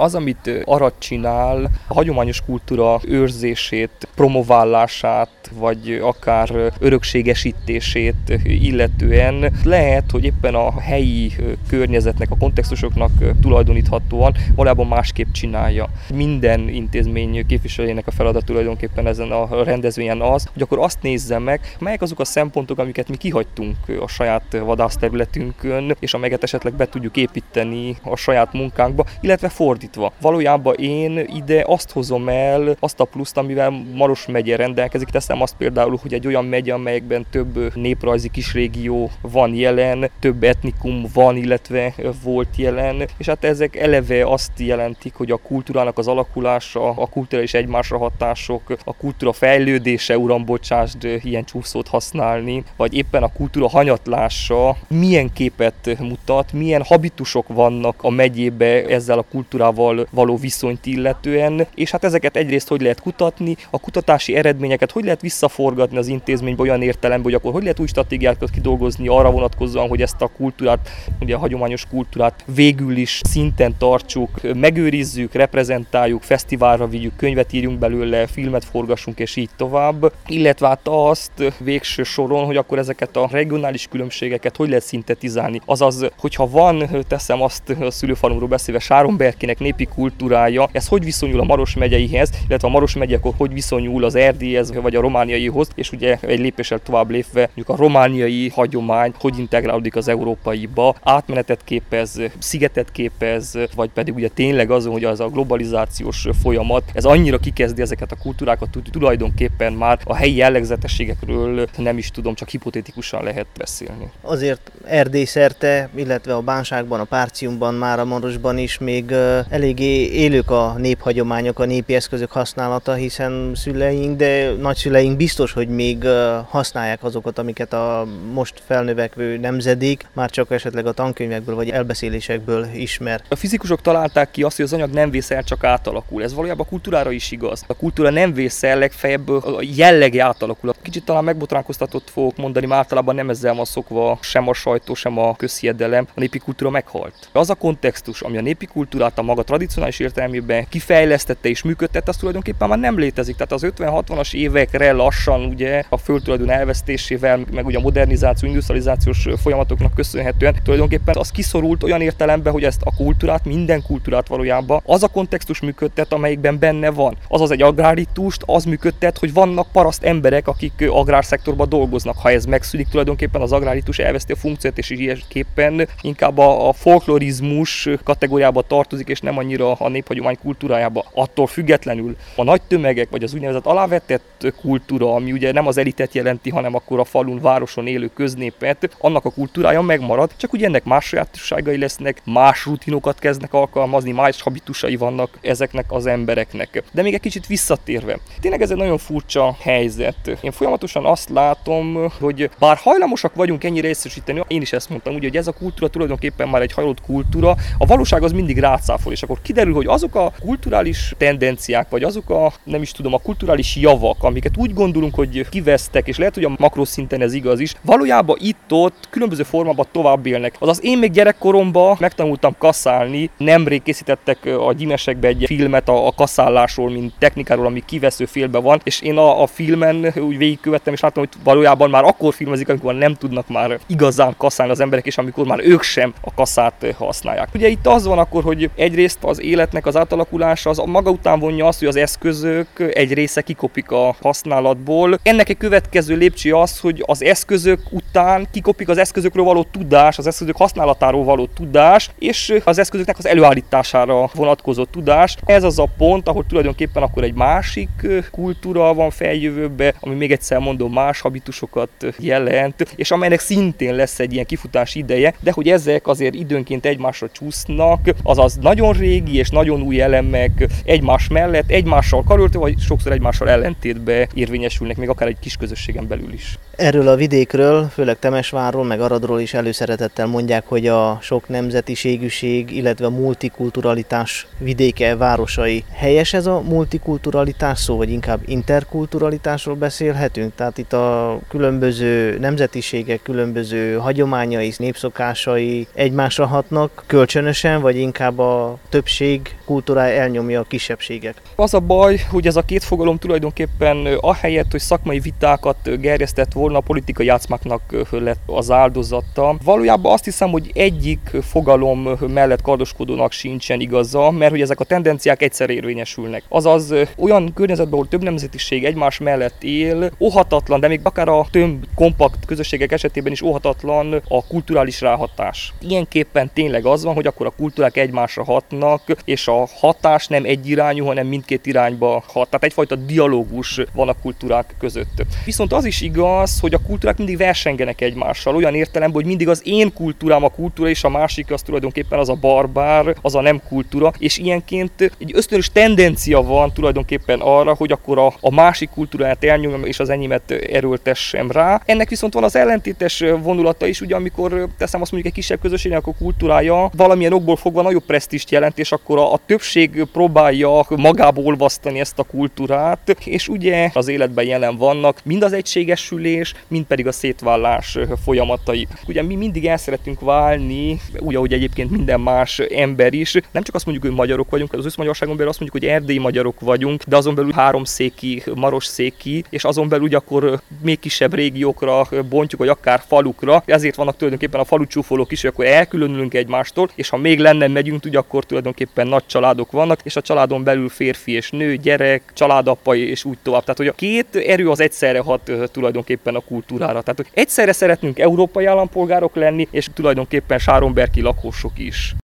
Az, amit Arad csinál, a hagyományos kultúra őrzését, promoválását, vagy akár örökségesítését illetően lehet, hogy éppen a helyi környezetnek, a kontextusoknak tulajdoníthatóan valójában másképp csinálja. Minden intézmény képviselőjének a feladat tulajdonképpen ezen a rendezvényen az, hogy akkor azt nézze meg, melyek azok a szempontok, amiket mi kihagytunk a saját vadászterületünkön, és amelyeket esetleg be tudjuk építeni a saját munkánkba, illetve fordítva. Valójában én ide azt hozom el, azt a pluszt, amivel Maros megye rendelkezik. Teszem azt például, hogy egy olyan megye, amelyekben több néprajzi kisrégió van jelen, több etnikum van, illetve volt jelen, és hát ezek eleve azt jelentik, hogy a kultúrának az alakulása, a kulturális egymásra hatások, a kultúra fejlődése, uram, bocsásd, ilyen csúszót használni, vagy éppen a kultúra hanyatlása milyen képet mutat, milyen habitusok vannak a megyébe ezzel a kultúrával való viszonyt illetően, és hát ezeket egyrészt hogy lehet kutatni, a kutatási eredményeket hogy lehet visszaforgatni az intézménybe olyan értelemben, hogy akkor hogy lehet új stratégiákat kidolgozni arra vonatkozóan, hogy ezt a kultúrát, ugye a hagyományos kultúrát végül is szinten tartsuk, megőrizzük, reprezentáljuk, fesztiválra vigyük, könyvet írjunk belőle, filmet forgassunk és így tovább, illetve hát azt végső soron, hogy akkor ezeket a regionális különbségeket hogy lehet szintetizálni. Azaz, hogyha van, teszem azt a szülőfalumról beszélve, Sáronberkének népi kultúrája, ez hogy viszonyul a Maros megyeihez, illetve a Maros megye akkor hogy viszonyul az erdélyhez vagy a romániaihoz, és ugye egy lépéssel tovább lépve, mondjuk a romániai hagyomány hogy integrálódik az európaiba, átmenetet képez, szigetet képez, vagy pedig ugye tényleg azon, hogy az a globalizációs folyamat, ez annyira kikezdi ezeket a kultúrákat, hogy tulajdonképpen már a helyi jellegzetességekről nem is tudom, csak hipotétikusan lehet beszélni. Azért Erdély szerte, illetve a Bánságban, a Párciumban, már a Marosban is még eléggé élők a néphagyományok, a népi eszközök használata, hiszen szüleink, de nagyszüleink biztos, hogy még használják azokat, amiket a most felnövekvő nemzedék már csak esetleg a tankönyvekből vagy elbeszélésekből ismer. A fizikusok találták ki azt, hogy az anyag nem vész el, csak átalakul. Ez valójában a kultúrára is igaz. A kultúra nem vész el, legfeljebb a jellege átalakul. Kicsit talán megbotránkoztatott fogok mondani, mert általában nem ezzel van szokva sem a sajtó, sem a közhiedelem. A népi kultúra meghalt. Az a kontextus, ami a népi kultúrát a maga tradicionális értelmében kifejlesztette és működtette, az tulajdonképpen már nem létezik. Tehát az 50-60-as évekre lassan ugye a földtulajdon elvesztésével, meg ugye a modernizáció, industrializációs folyamatoknak köszönhetően tulajdonképpen az kiszorult olyan értelemben, hogy ezt a kultúrát, minden kultúrát valójában az a kontextus működtet, amelyikben benne van. Azaz egy agráritust az működtet, hogy vannak paraszt emberek, akik agrárszektorban dolgoznak. Ha ez megszűnik, tulajdonképpen az agráritus elveszti a funkciót, és ilyenképpen inkább a folklorizmus kategóriába tartozik, és nem annyira a néphagyomány kultúrájába. Attól függetlenül a nagy tömegek, vagy az úgynevezett alávetett kultúra, ami ugye nem az elitet jelenti, hanem akkor a falun, városon élő köznépet, annak a kultúrája megmarad, csak ugye ennek más sajátosságai lesznek, más rutinokat kezdnek alkalmazni, más habitusai vannak ezeknek az embereknek. De még egy kicsit visszatérve, tényleg ez egy nagyon furcsa helyzet. Én folyamatosan azt látom, hogy bár hajlamosak vagyunk ennyire részesíteni, én is ezt mondtam, ugye, hogy ez a kultúra tulajdonképpen már egy hajlott kultúra, a valóság az mindig rácáfol, és akkor kiderül, hogy azok a kulturális tendenciák, vagy azok a, nem is tudom, a kulturális javak, amiket úgy gondolunk, hogy kivesztek, és lehet, hogy a makroszinten ez igaz is, valójában itt-ott különböző formában tovább élnek. Azaz én még gyerekkoromban megtanultam kaszálni, nemrég készítettek a Gyimesekbe egy filmet a kaszálásról, mint technikáról, ami kivesző félbe van, és én a filmen úgy végigkövettem, és láttam, hogy valójában már akkor filmezik, amikor nem tudnak már igazán kaszálni az emberek, és amikor már ők sem a kaszát használják. Ugye itt az van akkor, hogy egyrészt az életnek az átalakulása az maga után vonja azt, hogy az eszközök egy része kikopik a használatból. Ennek egy következő lépcső az, hogy az eszközök után kikopik az eszközökről való tudás, az eszközök használatáról való tudás, és az eszközöknek az előállítására vonatkozó tudás. Ez az a pont, ahol tulajdonképpen akkor egy másik kultúra van feljövőbe, ami még egyszer mondom, más habitusokat jelent, és amelynek szintén lesz egy ilyen kifutás ideje, de hogy ezek azért időnként egymásra csúsznak, azaz nagyon régi és nagyon új elemek egymás mellett, egymással karöltve, vagy sokszor egymással ellentétbe érvényesülnek, még akár egy kis közösségen belül is. Erről a vidékről, főleg Temesvárról, meg Aradról is előszeretettel mondják, hogy a sok nemzetiségűség, illetve a multikulturalitás vidéke, városai. Helyes ez a multikulturalitás szó, vagy inkább interkulturalitásról beszélhetünk? Tehát itt a különböző nemzetiségek, különböző hagyományai, népszokásai egymásra hatnak kölcsönösen, vagy inkább a többség kultúrája elnyomja a kisebbségek. Az a baj, hogy ez a két fogalom tulajdonképpen ahelyett, hogy szakmai vitákat gerjesztett volna, a politikai játszmáknak lett az áldozata. Valójában azt hiszem, hogy egyik fogalom mellett kardoskodónak sincsen igaza, mert hogy ezek a tendenciák egyszer érvényesülnek. Azaz olyan környezetben, ahol több nemzetiség egymás mellett él, óhatatlan, de még akár a több kompakt közösségek esetében is óhatatlan a kulturális ráhatás. Ilyenképpen tényleg az van, hogy akkor a kultúrák egymásra hatnak, és a hatás nem egyirányú, hanem mindkét irányba hat. Tehát egyfajta dialógus van a kultúrák között. Viszont az is igaz, hogy a kultúrák mindig versengenek egymással, olyan értelemben, hogy mindig az én kultúrám a kultúra, és a másik az tulajdonképpen az a barbár, az a nem kultúra, és ilyenként egy ösztönös tendencia van tulajdonképpen arra, hogy akkor a másik kultúráját elnyomjam, és az enyémet erőltessem rá. Ennek viszont van az ellentétes vonulata is, ugye amikor teszem azt mondjuk egy kisebb közösségnek a kultúrája valamilyen okból fogva nagyobb presztízst jelent, és akkor a többség próbálja magába olvasztani ezt a kultúrát, és ugye az életben jelen vannak mind az egységesülés, mind pedig a szétválás folyamatai. Ugye mi mindig el szeretünk válni, úgy, ahogy egyébként minden más ember is. Nem csak azt mondjuk, hogy magyarok vagyunk, az összmagyarságon belül azt mondjuk, hogy erdélyi magyarok vagyunk, de azon belül háromszéki, marosszéki, és azon belül ugye akkor még kisebb régiókra bontjuk, vagy akár falukra. Ezért vannak tulajdonképpen a falucsúfolók is, hogy akkor elkülönülünk egymástól, és ha még lenne megyünk, ugye akkor tulajdonképpen nagy családok vannak, és a családon belül férfi és nő, gyerek, családapa és úgy tovább. Tehát, hogy a két erő az egyszerre hat tulajdonképpen a kultúrára. Tehát, hogy egyszerre szeretnünk európai állampolgárok lenni, és tulajdonképpen sáronberki lakosok is.